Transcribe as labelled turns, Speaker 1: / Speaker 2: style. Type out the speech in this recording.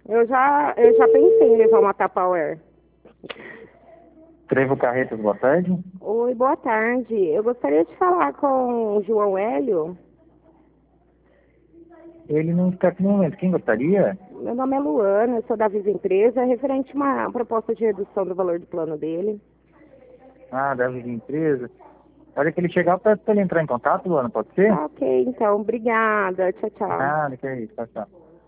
Speaker 1: Eu já pensei em levar uma Tupperware.
Speaker 2: Trevo Carretas, boa tarde.
Speaker 1: Oi, boa tarde. Eu gostaria de falar com o João Hélio.
Speaker 2: Ele não está aqui no momento. Quem gostaria?
Speaker 1: Meu nome é Luana, eu sou da Visa Empresa, referente a uma proposta de redução do valor do plano dele.
Speaker 2: Ah, deve de empresa. Olha que ele chegar para ele entrar em contato, Luana, pode ser?
Speaker 1: Tá ok, então, obrigada. Tchau, tchau.
Speaker 2: Nada, que é isso, tchau, tchau.